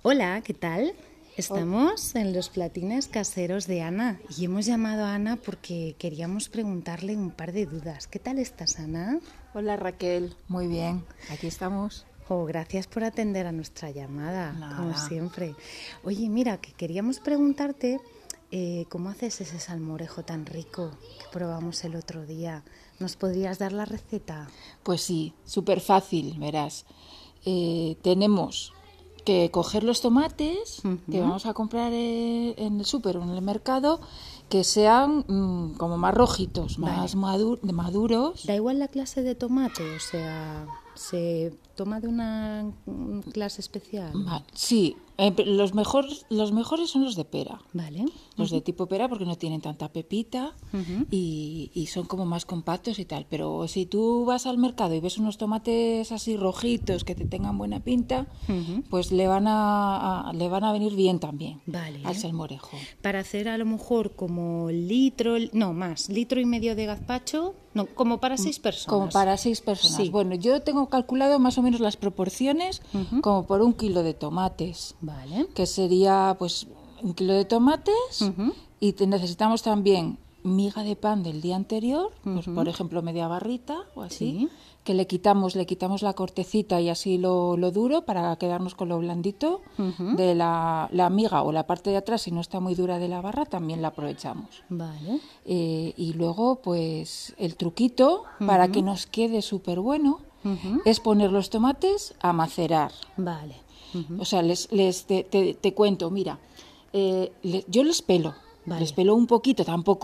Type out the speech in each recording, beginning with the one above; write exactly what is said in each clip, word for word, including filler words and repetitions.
Hola, ¿qué tal? Estamos en los platines caseros de Ana y hemos llamado a Ana porque queríamos preguntarle un par de dudas. ¿Qué tal estás, Ana? Hola, Raquel, muy bien, aquí estamos. Oh, gracias por atender a nuestra llamada, Nada. como siempre. Oye, mira, que queríamos preguntarte eh, cómo haces ese salmorejo tan rico que probamos el otro día. ¿Nos podrías dar la receta? Pues sí, súper fácil, verás. Eh, tenemos que coger los tomates uh-huh. que vamos a comprar eh, en el súper o en el mercado, que sean mmm, como más rojitos, vale. más madu- maduros. Da igual la clase de tomate, o sea, ¿se toma de una clase especial? Vale, sí, eh, los, mejor, los mejores son los de pera. Vale. Los uh-huh. de tipo pera porque no tienen tanta pepita uh-huh. y, y son como más compactos y tal. Pero si tú vas al mercado y ves unos tomates así rojitos que te tengan buena pinta, uh-huh. pues le van a, a, le van a venir bien también vale. al salmorejo. Para hacer a lo mejor como litro, no más, litro y medio de gazpacho, no, como para seis personas. Como para seis personas. Sí. Bueno, yo tengo calculado más o menos las proporciones uh-huh. como por un kilo de tomates. Vale. Que sería pues un kilo de tomates uh-huh. y te necesitamos también miga de pan del día anterior, uh-huh. pues por ejemplo media barrita o así, sí. que le quitamos, le quitamos la cortecita y así lo, lo duro para quedarnos con lo blandito uh-huh. de la, la miga o la parte de atrás, si no está muy dura de la barra, también la aprovechamos. Vale. Eh, y luego pues el truquito uh-huh. para que nos quede súper bueno uh-huh. es poner los tomates a macerar. Vale. Uh-huh. O sea, les, les te, te, te cuento, mira, eh, le, yo les pelo, vale. les pelo un poquito,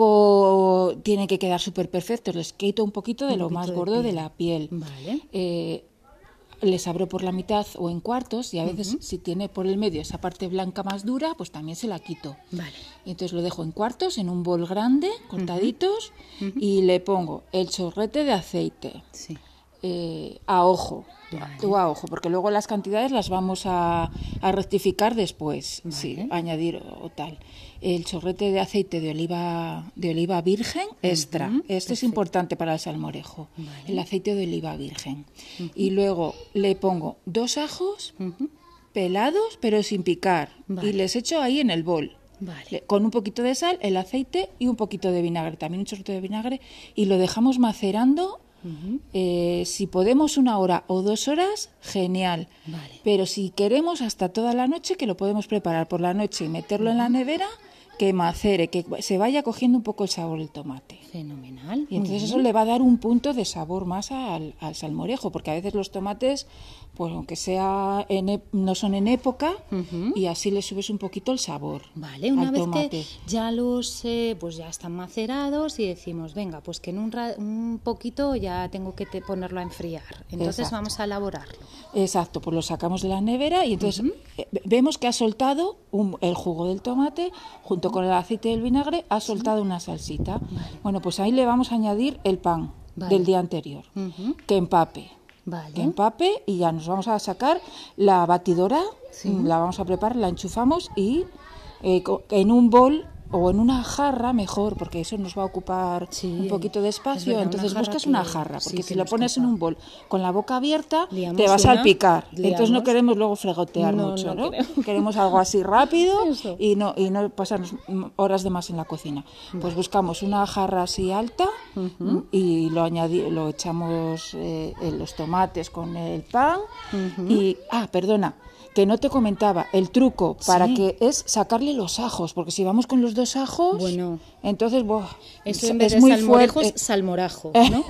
tampoco tienen que quedar súper perfectos, les quito un poquito de un lo más de gordo piel. de la piel. Vale. Eh, les abro por la mitad o en cuartos y a veces uh-huh. si tiene por el medio esa parte blanca más dura, pues también se la quito. Vale. Y entonces lo dejo en cuartos, en un bol grande, cortaditos, uh-huh. y le pongo el chorrete de aceite. Sí. Eh, a ojo, vale. tú a ojo, porque luego las cantidades las vamos a, a rectificar después, vale. sí, añadir o, o tal. El chorrete de aceite de oliva de oliva virgen extra, uh-huh. este Perfecto. Es importante para el salmorejo, vale. el aceite de oliva virgen. Uh-huh. Y luego le pongo dos ajos uh-huh. pelados pero sin picar, vale. y les echo ahí en el bol. Vale. Con un poquito de sal, el aceite y un poquito de vinagre, también un chorrete de vinagre, y lo dejamos macerando. Uh-huh. Eh, si podemos una hora o dos horas, genial. Vale. Pero si queremos hasta toda la noche, que lo podemos preparar por la noche y meterlo uh-huh. en la nevera, que macere, que se vaya cogiendo un poco el sabor del tomate. Fenomenal. Y entonces eso le va a dar un punto de sabor más al, al salmorejo, porque a veces los tomates, pues aunque sea en, no son en época, uh-huh. y así le subes un poquito el sabor. Vale, una al vez tomate. que ya los eh, pues ya están macerados y decimos, venga, pues que en un, ra- un poquito ya tengo que te ponerlo a enfriar. Entonces Exacto. vamos a elaborarlo. Exacto, pues lo sacamos de la nevera y entonces uh-huh. eh, vemos que ha soltado un, el jugo del tomate junto con el aceite y el vinagre, ha soltado una salsita. Vale. Bueno, pues ahí le vamos a añadir el pan vale. del día anterior, uh-huh. que empape. Vale. Que empape y ya nos vamos a sacar la batidora, sí. la vamos a preparar, la enchufamos y eh, en un bol o en una jarra mejor, porque eso nos va a ocupar sí, un poquito de espacio, verdad, entonces buscas una jarra, porque sí, si lo pones en un bol con la boca abierta, liamos te vas a salpicar, liamos. Entonces no queremos luego fregotear no, mucho, ¿no? ¿no? Queremos algo así rápido y no y no pasarnos horas de más en la cocina. Vale. Pues buscamos una jarra así alta uh-huh. y lo añadi- lo echamos eh, los tomates con el pan uh-huh. y, ah, perdona, que no te comentaba, el truco para sí. que es sacarle los ajos, porque si vamos con los dos ajos, bueno, entonces buah, eso es, en vez es de muy salmorejo fuerte. Es salmorajo, ¿no?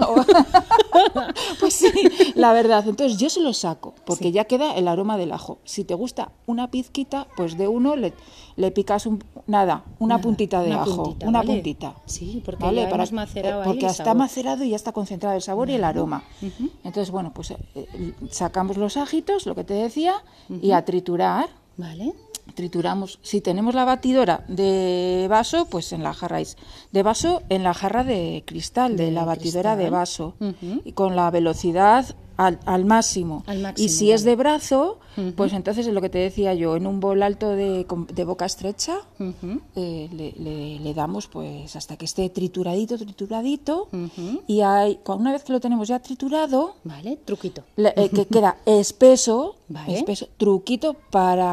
Pues sí, la verdad. Entonces yo se los saco, porque sí. ya queda el aroma del ajo. Si te gusta una pizquita, pues de uno le, le picas un, nada, una nada, puntita de una ajo, puntita, una ¿vale? puntita. Sí, porque ¿vale? ya Para, hemos macerado eh, porque ahí el está sabor. macerado y ya está concentrado el sabor uh-huh. y el aroma. Uh-huh. Entonces, bueno, pues eh, sacamos los ajitos, lo que te decía, uh-huh. y a triturar. Vale. Trituramos. Si tenemos la batidora de vaso, pues en la jarra de vaso, en la jarra de cristal, de, de la batidora cristal. de vaso, uh-huh. y con la velocidad al, al, máximo. al máximo. Y si vale. es de brazo, uh-huh. pues entonces es lo que te decía yo, en un bol alto de, de boca estrecha, uh-huh. eh, le, le, le damos pues hasta que esté trituradito, trituradito, uh-huh. y hay, una vez que lo tenemos ya triturado, vale, truquito, le, eh, que queda espeso, vale. espeso, truquito para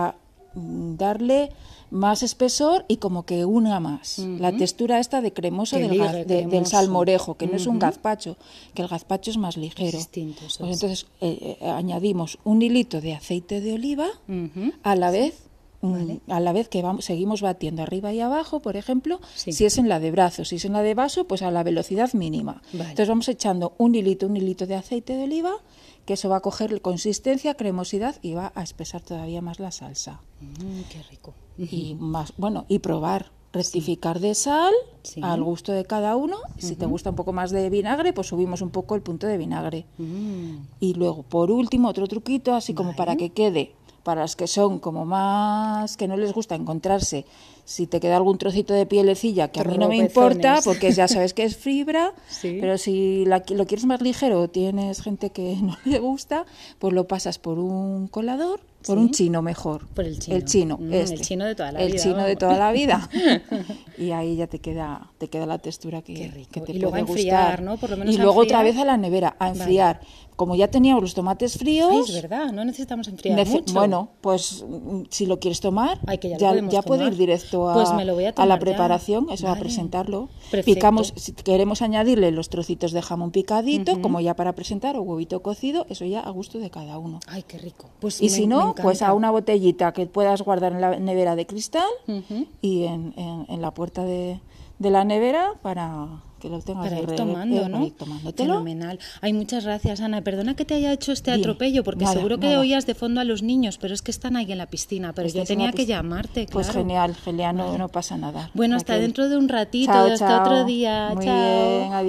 darle más espesor y como que una más. Uh-huh. La textura esta de cremoso, del, ligue, de, cremoso. del salmorejo, que uh-huh. no es un gazpacho, que el gazpacho es más ligero. Es distinto, eso pues es. Entonces eh, eh, añadimos un hilito de aceite de oliva uh-huh. a la vez. Vale. A la vez que vamos, seguimos batiendo arriba y abajo, por ejemplo, sí. si es en la de brazo, si es en la de vaso, pues a la velocidad mínima. Vale. Entonces vamos echando un hilito, un hilito de aceite de oliva, que eso va a coger consistencia, cremosidad y va a espesar todavía más la salsa. Mm, qué rico. Y más, bueno, y probar, rectificar sí. de sal sí. al gusto de cada uno. Uh-huh. Si te gusta un poco más de vinagre, pues subimos un poco el punto de vinagre. Mm. Y luego, por último, otro truquito, así como vale. para que quede. Para las que son como más, que no les gusta encontrarse, si te queda algún trocito de pielecilla, que a mí no me importa, porque ya sabes que es fibra, sí. pero si la, lo quieres más ligero, tienes gente que no le gusta, pues lo pasas por un colador, por ¿sí? un chino mejor. Por el chino. El chino, mm, este. El chino de toda la el vida. El chino vamos. de toda la vida. Y ahí ya te queda, te queda la textura que, que te y puede luego a enfriar, gustar. ¿no? Por lo menos y luego enfriar. otra vez a la nevera, a enfriar. Vale. Como ya teníamos los tomates fríos... Ay, es verdad, no necesitamos enfriar nece- mucho. Bueno, pues si lo quieres tomar, Ay, que ya, ya, lo ya tomar. puede ir directo a, pues me lo voy a, a la preparación, ya. eso vale. a presentarlo. Perfecto. Picamos, si queremos añadirle los trocitos de jamón picadito, uh-huh. como ya para presentar, o huevito cocido, eso ya a gusto de cada uno. Ay, qué rico. Pues y me, si no, pues a una botellita que puedas guardar en la nevera de cristal uh-huh. y en, en, en la puerta de, de la nevera para... que lo tengas para ir re- tomando, eh, ¿no? Ir tomándotelo. Fenomenal. Ay, muchas gracias, Ana. Perdona que te haya hecho este Bien. atropello, porque nada, seguro que nada. oías de fondo a los niños, pero es que están ahí en la piscina. Pero Estáis yo tenía que piscina. llamarte, claro. Pues genial, genial, no, no pasa nada. Bueno, hasta que... dentro de un ratito, chao, hasta chao. otro día. Muy chao. bien, adiós.